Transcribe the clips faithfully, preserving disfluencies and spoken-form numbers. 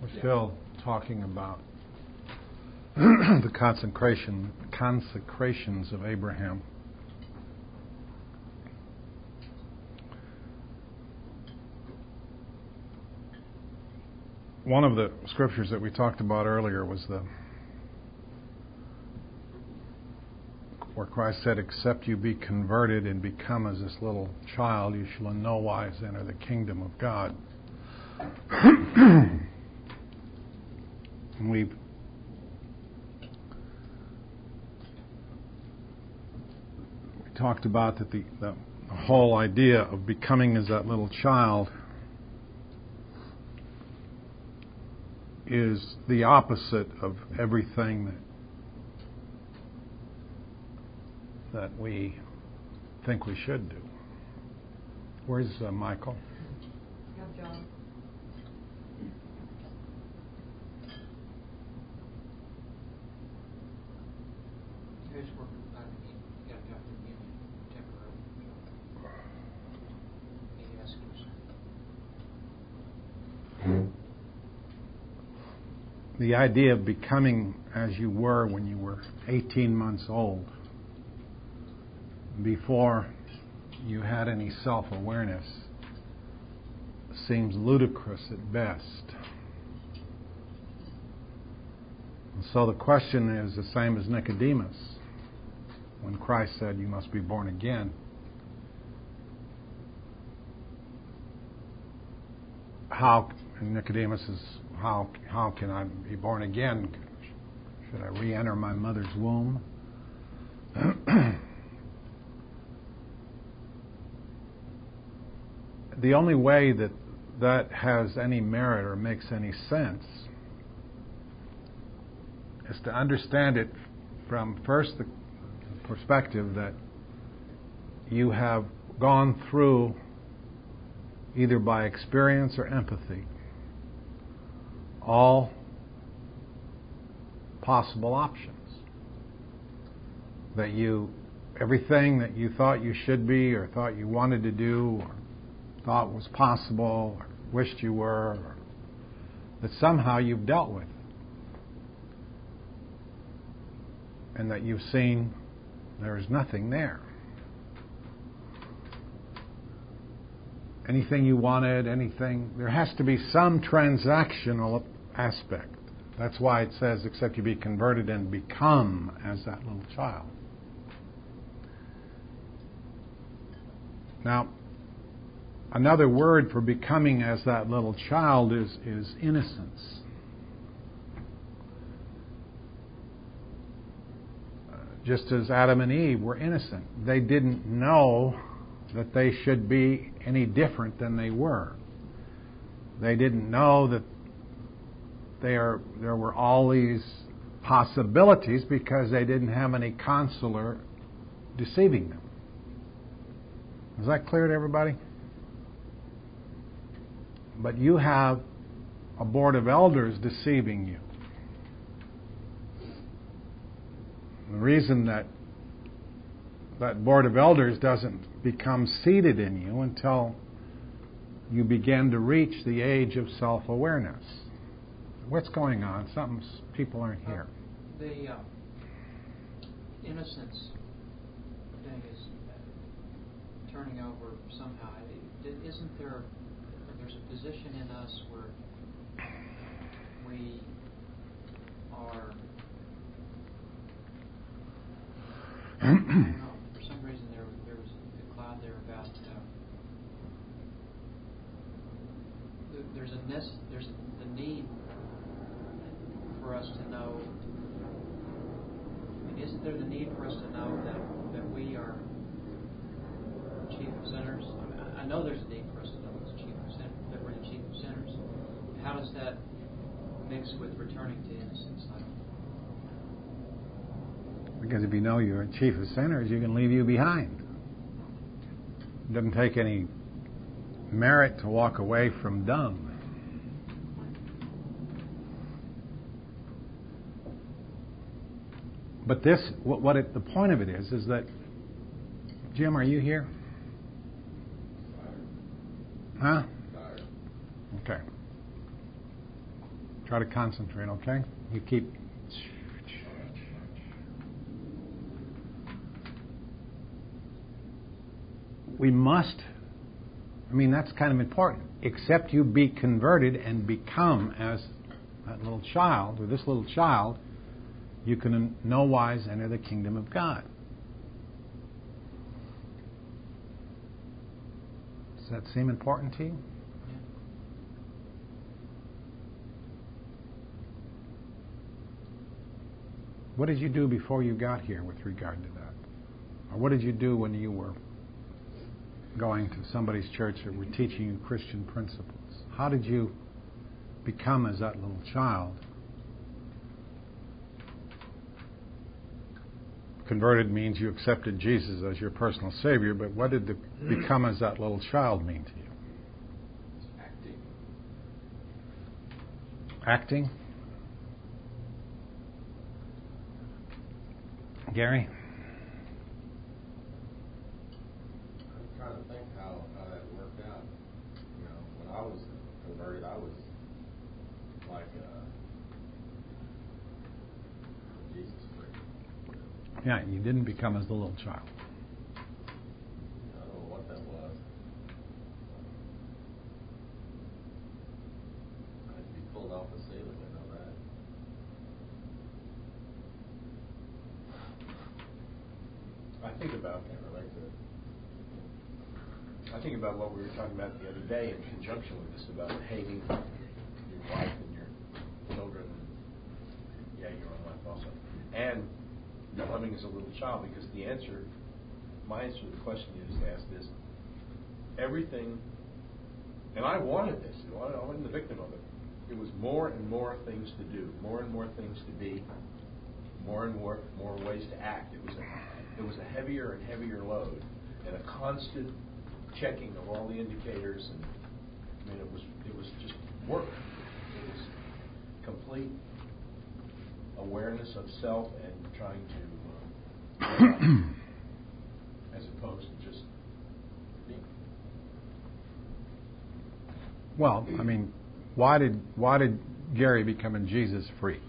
still talking about the consecration, consecrations of Abraham. One of the scriptures that we talked about earlier was the where Christ said, "Except you be converted and become as this little child, you shall in no wise enter the kingdom of God." And we've we talked about that the, the whole idea of becoming as that little child is the opposite of everything that that we think we should do. Where's uh, Michael? Yeah, John. Here's where I mean, you got to have to be temporary. Maybe ask yourself. The idea of becoming as you were when you were eighteen months old, before you had any self-awareness, seems ludicrous at best. And so the question is the same as Nicodemus. When Christ said, "You must be born again," how, and Nicodemus is, how, how can I be born again? Should I re-enter my mother's womb? The only way that that has any merit or makes any sense is to understand it from first the perspective that you have gone through, either by experience or empathy, all possible options. That you, everything that you thought you should be or thought you wanted to do or thought was possible or wished you were, or that somehow you've dealt with. And that you've seen there is nothing there. Anything you wanted, anything, there has to be some transactional aspect. That's why it says, "Except you be converted and become as that little child." Now, another word for becoming as that little child is, is innocence. Uh, just as Adam and Eve were innocent. They didn't know that they should be any different than they were. They didn't know that they are, there were all these possibilities because they didn't have any counselor deceiving them. Is that clear to everybody? But you have a board of elders deceiving you. The reason that that board of elders doesn't become seated in you until you begin to reach the age of self-awareness. What's going on? Something, people aren't here. Uh, the uh, innocence thing is uh, turning over somehow. It, isn't there? There's a position in us where we are. I don't know. For some reason, there there was a cloud there about. Uh, there's a nece- there's a, the need for us to know. I mean, isn't there the need for us to know that that we are chief of sinners? I mean, I know there's a need for us to know it's chief of sin, that we're the chief of sinners. How does that mix with returning to innocence? I don't know. Because if you know you're a chief of sinners, you can leave you behind. It doesn't take any merit to walk away from dung. But this, what, what it, the point of it is, is that, Jim, are you here? Huh? Okay. Try to concentrate, okay? You keep... We must, I mean, that's kind of important. Except you be converted and become as that little child, or this little child, you can in no wise enter the kingdom of God. Does that seem important to you? What did you do before you got here with regard to that? Or what did you do when you were going to somebody's church that were teaching you Christian principles? How did you become as that little child? Converted means you accepted Jesus as your personal Savior, but what did the become as that little child mean to you? Acting. Acting? Gary? I'm trying to think how, how that worked out. You know, when I was converted, I was like a Jesus freak. Yeah, you didn't become as the little child. I don't know what that was. I had to be pulled off the ceiling, I know that. I think about Can't relate to it. I think about what we were talking about the other day in conjunction with this about hating your wife and your children. Yeah, your own life also, and loving as a little child. Because the answer, my answer to the question you just asked is everything. And I wanted this. I wasn't the victim of it. It was more and more things to do, more and more things to be, more and more more ways to act. It was a it was a heavier and heavier load, and a constant checking of all the indicators. And I mean, it was it was just work. It was complete awareness of self and trying to, uh, as opposed to just being. Well, I mean, why did why did Gary become a Jesus freak?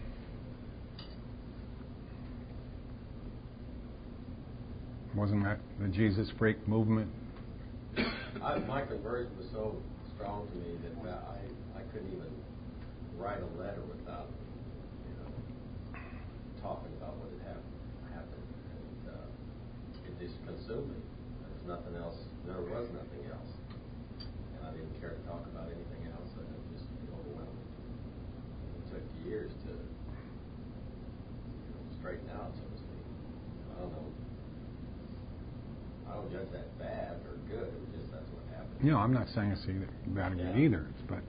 Wasn't that the Jesus freak movement? I, my conversion was so strong to me that I, I couldn't even write a letter without, you know, talking about what had happened. happened. And uh, it just consumed me. There was nothing else. There was nothing else. And I didn't care to talk about anything else, and it just overwhelmed me. It took years to, you know, straighten out, so to speak. I don't know. I don't judge that bad or good. It was just that's what happened. You know, I'm not saying it's either bad or good Yeah. either, but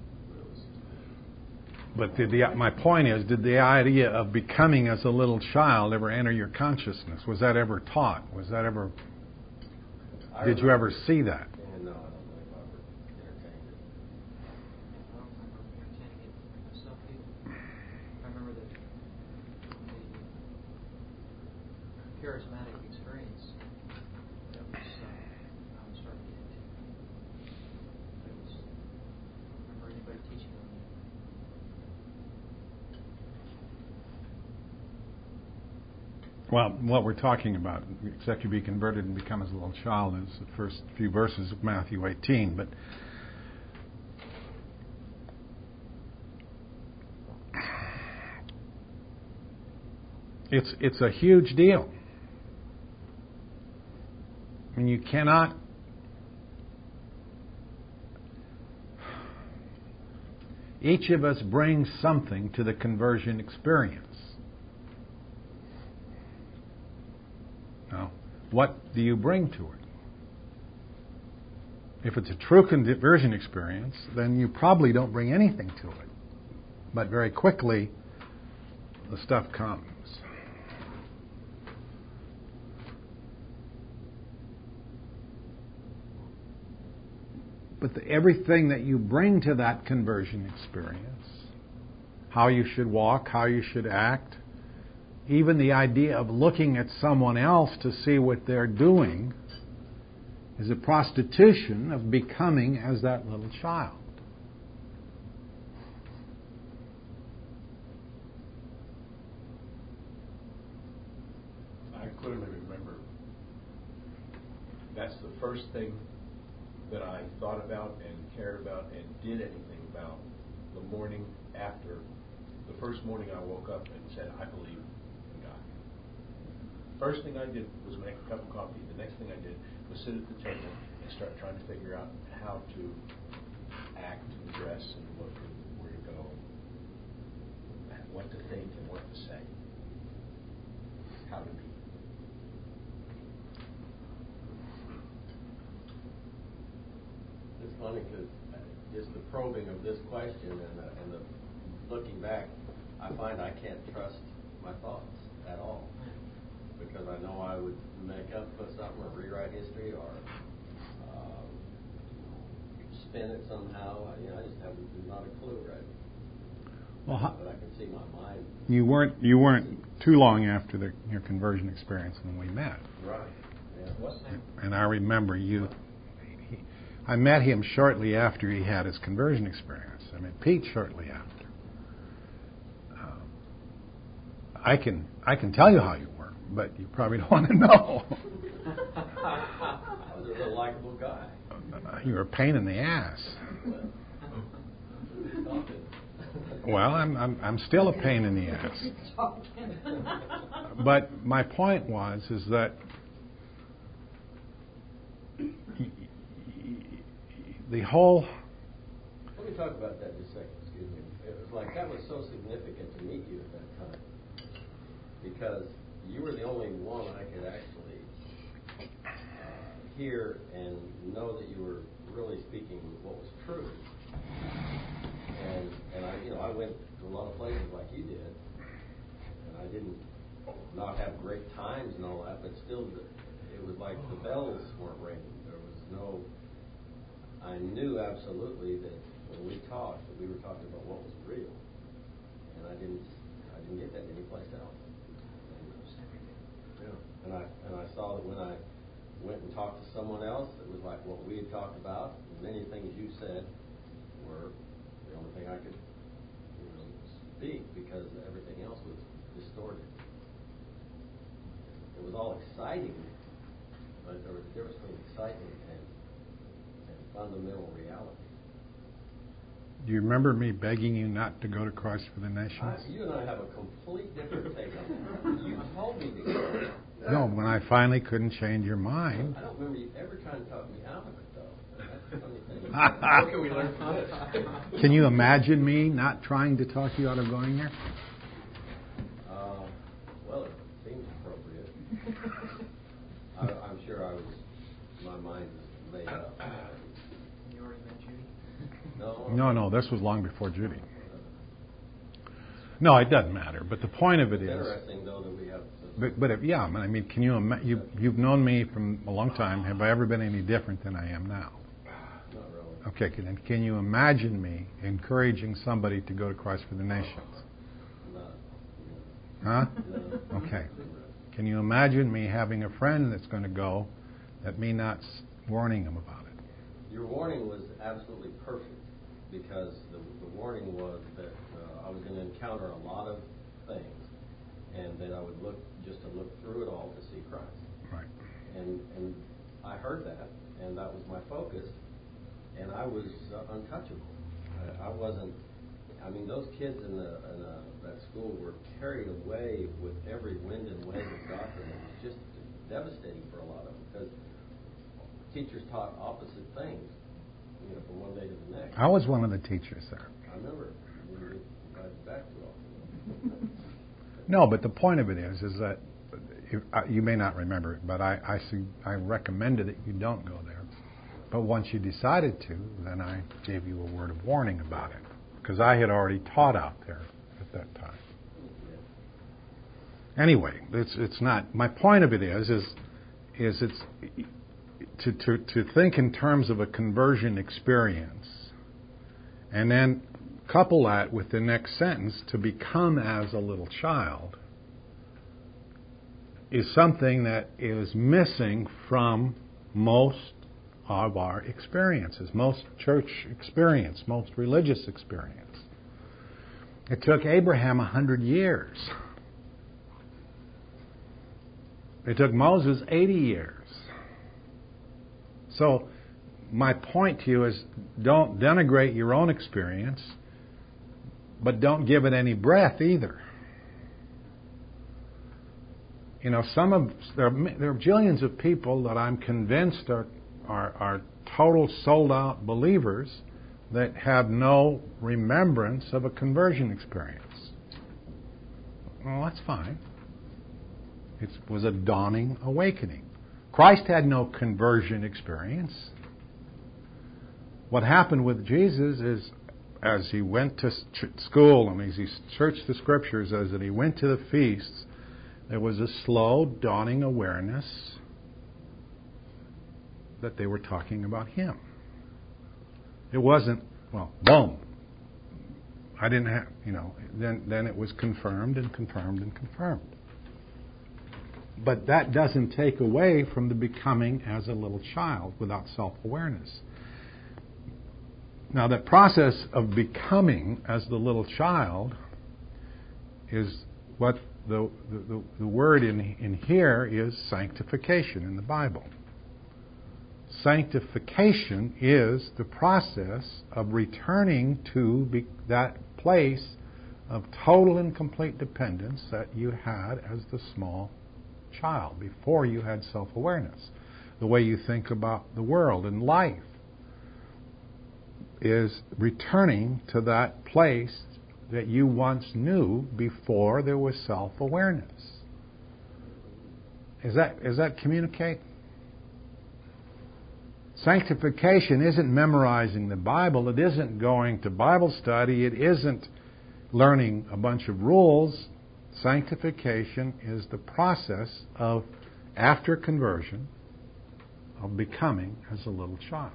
but did the my point is, did the idea of becoming as a little child ever enter your consciousness? Was that ever taught? Was that ever? I Did you remember- ever see that? Yeah, no, I don't believe I ever entertained it. I don't remember entertaining it myself either. I remember the, the charismatic experience that was uh, I was starting to get into. It was, I don't remember anybody teaching on that. Well, what we're talking about, except you be converted and become as a little child, is the first few verses of Matthew eighteen. But it's it's a huge deal. I mean, you cannot. Each of us brings something to the conversion experience. Now, what do you bring to it? If it's a true conversion experience, then you probably don't bring anything to it. But very quickly, the stuff comes. But the, everything that you bring to that conversion experience, how you should walk, how you should act, even the idea of looking at someone else to see what they're doing, is a prostitution of becoming as that little child. clearly remember that's the first thing that I thought about and cared about and did anything about the morning after, the first morning I woke up and said, I believe in God. First thing I did was make a cup of coffee. The next thing I did was sit at the table and start trying to figure out how to act and dress and look and where to go, and what to think and what to say, how to be. It's funny because just the probing of this question and the, and the looking back, I find I can't trust my thoughts at all because I know I would make up for something or rewrite history or um, spin it somehow. I, you know, I just have not a clue, right? Well, how, but I can see my mind. You weren't you weren't too long after the, your conversion experience when we met. Right. Yeah. What's that? And I remember you. He, I met him shortly after he had his conversion experience. I met Pete shortly after. Uh, I can I can tell you how you were, but you probably don't want to know. I was a real likable guy. Uh, you were a pain in the ass. Stop it. Well, I'm I'm I'm still a pain in the ass. But my point was is that the whole. Let me talk about that just a second. Excuse me. It was like that was so significant to meet you at that time because you were the only one I could actually uh, hear and know that you were really speaking what was true. And and I, you know, I went to a lot of places like you did, and I didn't not have great times and all that, but still, it was like the bells weren't ringing. There was no. I knew absolutely that when we talked, that we were talking about what was real, and I didn't, I didn't get that anyplace else. And, yeah, and I and I saw that when I went and talked to someone else, it was like what we had talked about. Many things you said were the only thing I could, you know, speak because everything else was distorted. It was all exciting, but there was a difference between excitement and, and fundamental reality. Do you remember me begging you not to go to Christ for the Nations? I, you and I have a complete different take on that. You told me to go. No, when I finally couldn't change your mind. I don't remember you ever trying to talk me out of it, though. That's the funny thing. What can we learn from this? Can you imagine me not trying to talk you out of going there? Uh, well, it seems appropriate. I, I'm sure I was, my mind was made up. You already met Judy? No. No, no, this was long before Judy. No, it doesn't matter. But the point of it It's is. interesting, though, that we have. But, but if, yeah, I mean, can you ima- you you've known me from a long time. Have I ever been any different than I am now? Not really. Okay, can, can you imagine me encouraging somebody to go to Christ for the Nations? Not. Huh? No. Okay. Can you imagine me having a friend that's going to go, that me not s- warning him about it? Your warning was absolutely perfect because the, the warning was that uh, I was going to encounter a lot of things, and that I would look just to look through it all to see Christ. Right. And and I heard that, and that was my focus, and I was uh, untouchable. I, I wasn't. I mean, those kids in the in the, that school were carried away with every wind and wave of doctrine. It was just devastating for a lot of them because teachers taught opposite things, you know, from one day to the next. I was one of the teachers there. I remember when you invited back to all. No, but the point of it is, is that if, uh, you may not remember it, but I I, su- I recommended that you don't go there. But once you decided to, then I gave you a word of warning about it because I had already taught out there at that time. Anyway, it's it's not. My point of it is is is it's to to to think in terms of a conversion experience, and then couple that with the next sentence, to become as a little child, is something that is missing from most of our experiences, most church experience, most religious experience. It took Abraham a hundred years It took Moses eighty years. So my point to you is don't denigrate your own experience, but don't give it any breath either. You know, some of there are, there are jillions of people that I'm convinced are, are are total sold out believers that have no remembrance of a conversion experience. Well, that's fine. It was a dawning awakening. Christ had no conversion experience. What happened with Jesus is, as he went to school and as he searched the Scriptures, as he went to the feasts, there was a slow dawning awareness that they were talking about him. It wasn't, well, boom. I didn't have, you know, then then it was confirmed and confirmed and confirmed. But that doesn't take away from the becoming as a little child without self-awareness. Now, that process of becoming as the little child is what the the, the word in, in here is sanctification in the Bible. Sanctification is the process of returning to be, that place of total and complete dependence that you had as the small child before you had self-awareness. The way you think about the world and life is returning to that place that you once knew before there was self-awareness. Is that, is that communicate? Sanctification isn't memorizing the Bible. It isn't going to Bible study. It isn't learning a bunch of rules. Sanctification is the process of, after conversion, of becoming as a little child.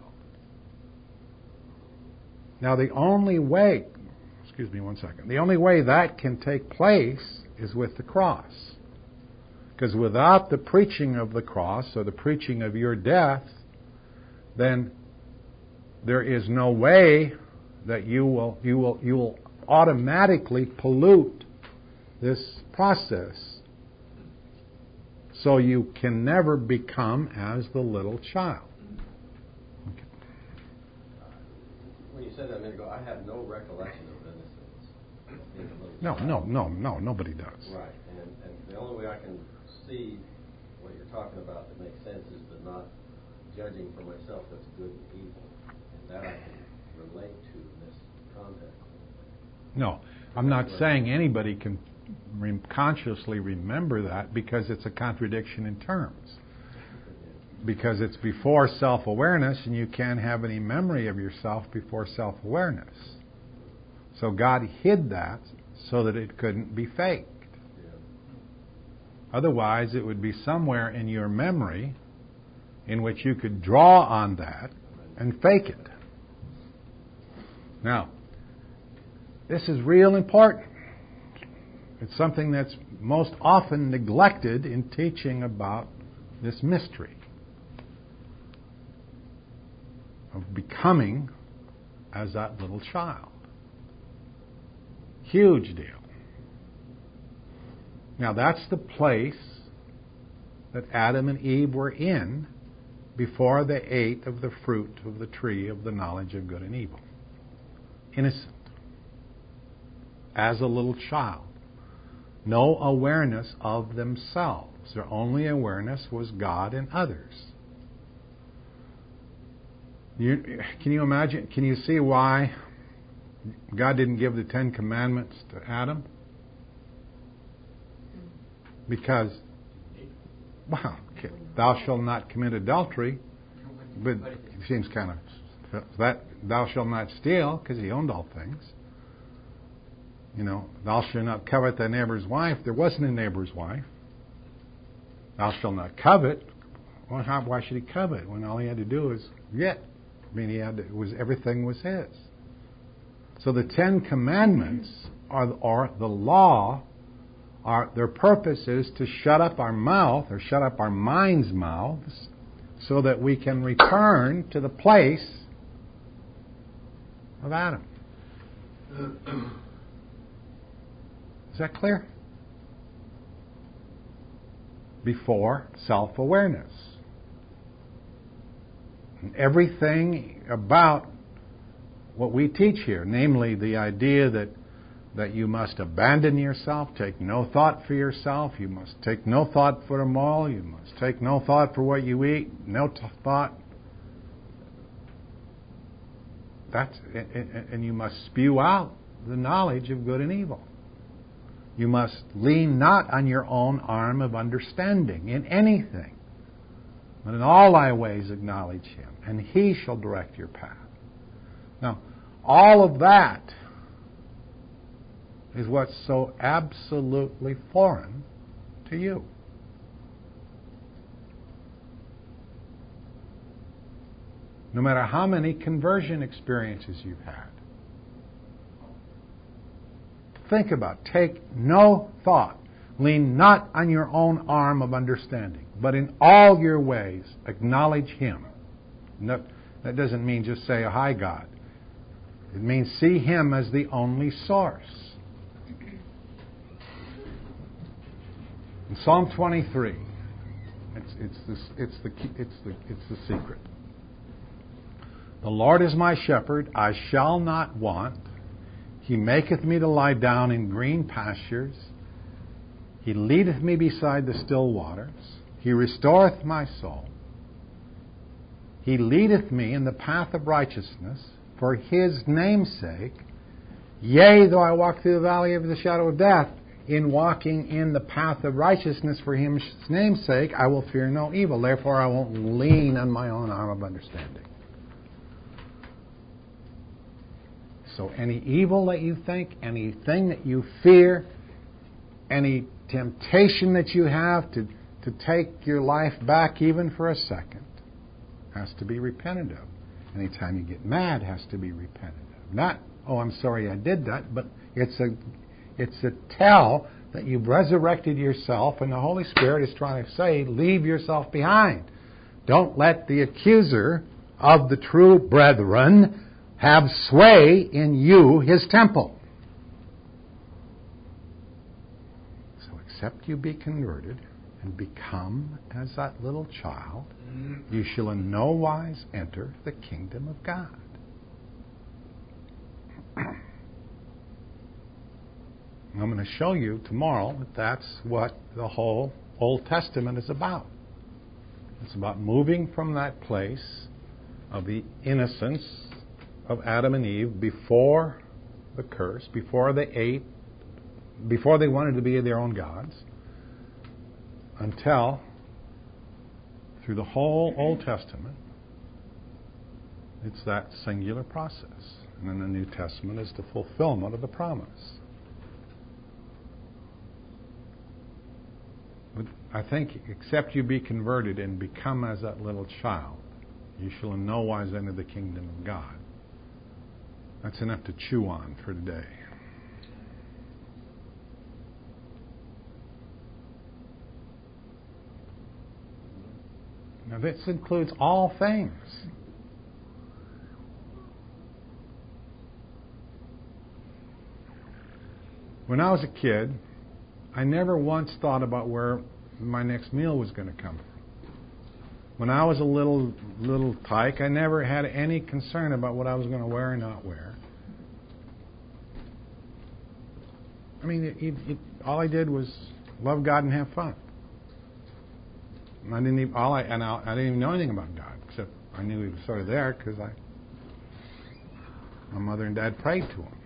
Now, the only way, excuse me one second, the only way that can take place is with the cross. Because without the preaching of the cross, or the preaching of your death, then there is no way that you will you will you will automatically pollute this process. So you can never become as the little child. Okay. When you said that a minute ago, I have no recollection of innocence. being a little No, child. no, no, no, nobody does. Right, and, and the only way I can see what you're talking about that makes sense is the not judging for myself what's good and evil, and that I can relate to in this context. No, I'm not saying anybody can re- consciously remember that, because it's a contradiction in terms. Because it's before self-awareness, and you can't have any memory of yourself before self-awareness. So God hid that so that it couldn't be faked. Yeah. Otherwise, it would be somewhere in your memory in which you could draw on that and fake it. Now, this is real important. It's something that's most often neglected in teaching about this mystery of becoming as that little child. Huge deal. Now, that's the place that Adam and Eve were in before they ate of the fruit of the tree of the knowledge of good and evil. Innocent. As a little child. No awareness of themselves. Their only awareness was God and others. You, can you imagine, can you see why God didn't give the Ten Commandments to Adam? Because, well, thou shalt not commit adultery, but it seems kind of, that thou shalt not steal, because he owned all things. You know, thou shalt not covet thy neighbor's wife. There wasn't a neighbor's wife. Thou shalt not covet. Well, how, why should he covet when all he had to do was get? I mean, he had to, it was everything was his. So the Ten Commandments are, are the law. Are their purpose is to shut up our mouth, or shut up our minds' mouths, so that we can return to the place of Adam. Is that clear? before self-awareness. And everything about what we teach here, namely the idea that that you must abandon yourself, take no thought for yourself, you must take no thought for tomorrow, you must take no thought for what you eat, no t- thought. That's and you must spew out the knowledge of good and evil. You must lean not on your own arm of understanding in anything, but in all thy ways acknowledge Him, and He shall direct your path. Now, all of that is what's so absolutely foreign to you. No matter how many conversion experiences you've had. Think about it. Take no thought. Lean not on your own arm of understanding, but in all your ways acknowledge Him. No, that doesn't mean just say, "Hi, God." It means see Him as the only source. In Psalm twenty-three, it's it's the it's the it's the it's the secret. The Lord is my shepherd; I shall not want. He maketh me to lie down in green pastures. He leadeth me beside the still waters. He restoreth my soul. He leadeth me in the path of righteousness for His name's sake. Yea, though I walk through the valley of the shadow of death, in walking in the path of righteousness for His name's sake, I will fear no evil. Therefore, I won't lean on my own arm of understanding. So any evil that you think, anything that you fear, any temptation that you have to, to take your life back even for a second has to be repented of. Anytime you get mad has to be repented of. Not, oh, I'm sorry I did that, but it's a it's a tell that you've resurrected yourself, and the Holy Spirit is trying to say, leave yourself behind. Don't let the accuser of the true brethren have sway in you, his temple. So except you be converted and become as that little child, you shall in no wise enter the kingdom of God. I'm going to show you tomorrow that that's what the whole Old Testament is about. It's about moving from that place of the innocence of Adam and Eve before the curse, before they ate, before they wanted to be their own gods, until, through the whole Old Testament, it's that singular process. And then the New Testament is the fulfillment of the promise. But I think, except you be converted and become as that little child, you shall in no wise enter the kingdom of God. That's enough to chew on for today. Now this includes all things. When I was a kid, I never once thought about where my next meal was going to come from. When I was a little little tyke, I never had any concern about what I was going to wear or not wear. I mean, it, it, it, all I did was love God and have fun. And I didn't even, all I and I, I didn't even know anything about God, except I knew He was sort of there because I, my mother and dad prayed to Him.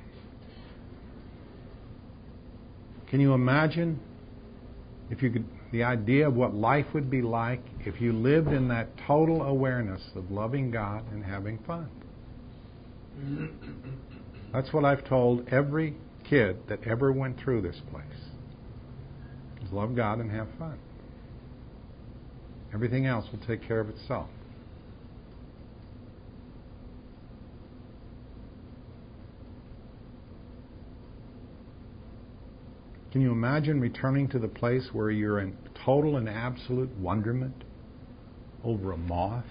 Can you imagine if you could, the idea of what life would be like if you lived in that total awareness of loving God and having fun? That's what I've told every kid that ever went through this place. Is love God and have fun. Everything else will take care of itself. Can you imagine returning to the place where you're in total and absolute wonderment over a moth?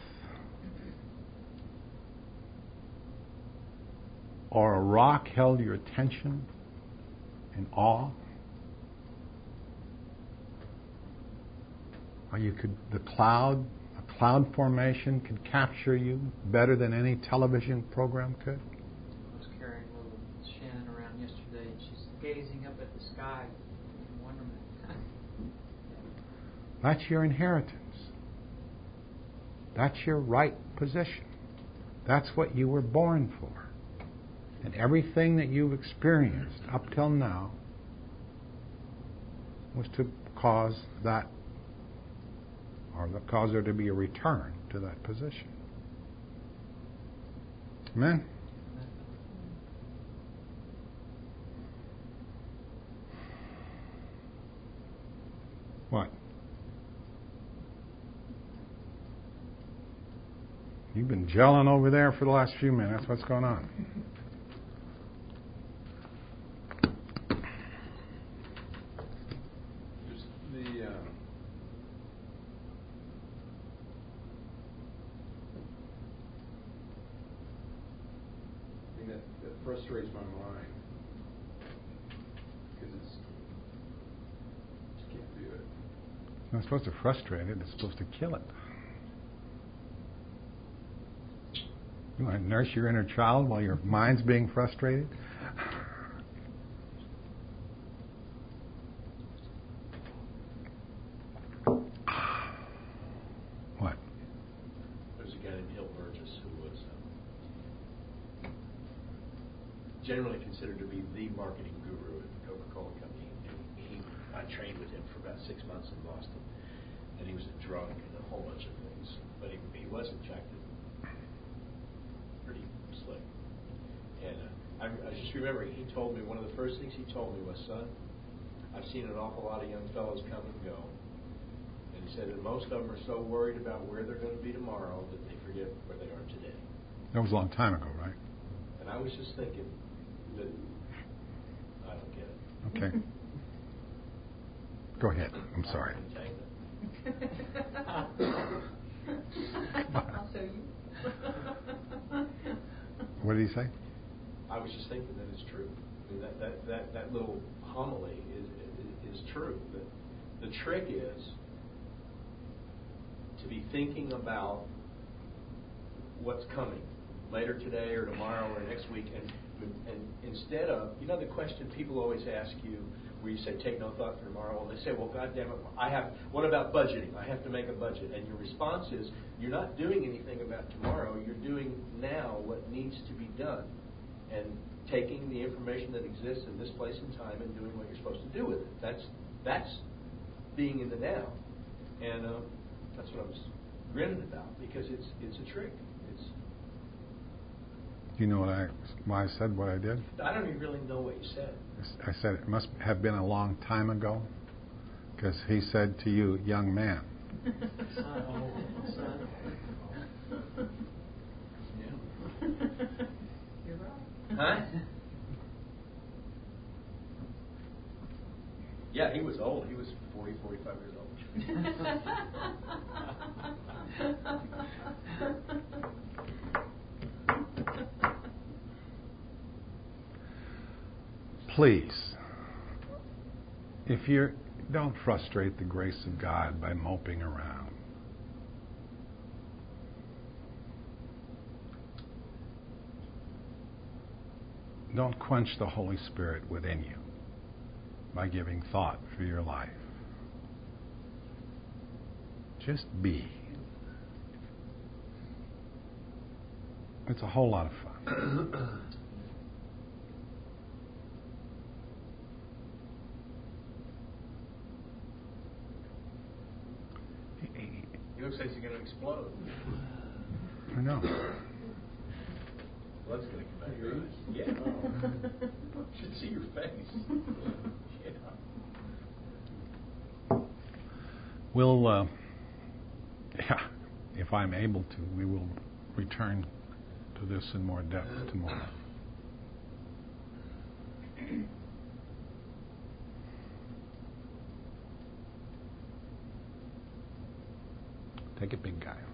Or a rock held your attention in awe? Or you could, the cloud, a cloud formation could capture you better than any television program could. I was carrying little Shannon around yesterday, and she's gazing up at the sky in wonderment. That's your inheritance. That's your right position. That's what you were born for. And everything that you've experienced up till now was to cause that, or cause there to be a return to that position. Amen? What? You've been gelling over there for the last few minutes. What's going on? Just the um, thing that, that frustrates my mind because it's just can't do it. It's not supposed to frustrate it. It's supposed to kill it. You want to nurse your inner child while your mind's being frustrated? What? There's a guy named Hill Burgess who was um, generally considered to be the marketing guru at the Coca-Cola Company. And he, I trained with him for about six months in Boston, and he was a drunk and a whole bunch of things. But he, he was, in fact, pretty slick. And uh, I, I just remember he told me, one of the first things he told me was, son, I've seen an awful lot of young fellows come and go. And he said that most of them are so worried about where they're going to be tomorrow that they forget where they are today. That was a long time ago, right? And I was just thinking that I don't get it. Okay. Go ahead. I'm sorry. I'll show you. What did he say? I was just thinking that it's true. I mean, that, that, that, that little homily is, is, is true. The, the trick is to be thinking about what's coming later today or tomorrow or next week, and, and instead of, you know, the question people always ask you, where you say, take no thought for tomorrow, and they say, well, God damn it, I have, what about budgeting? I have to make a budget. And your response is, you're not doing anything about tomorrow, you're doing now what needs to be done. And taking the information that exists in this place and time and doing what you're supposed to do with it. That's that's being in the now. And uh, that's what I was grinning about, because it's it's a trick. It's. Do you know what I why I said what I did? I don't even really know what you said. I said it must have been a long time ago, because he said to you, young man. Son, son. Yeah. You're right. Huh? Yeah, he was old. He was forty, forty-five years old. Please, if you're, don't frustrate the grace of God by moping around. Don't quench the Holy Spirit within you by giving thought for your life. Just be. It's a whole lot of fun. He looks like he's going to explode. I know. Blood's going to come out of your eyes. Yeah. You should see your face. Yeah. We'll, uh, yeah, if I'm able to, we will return to this in more depth tomorrow. Take it, big guy.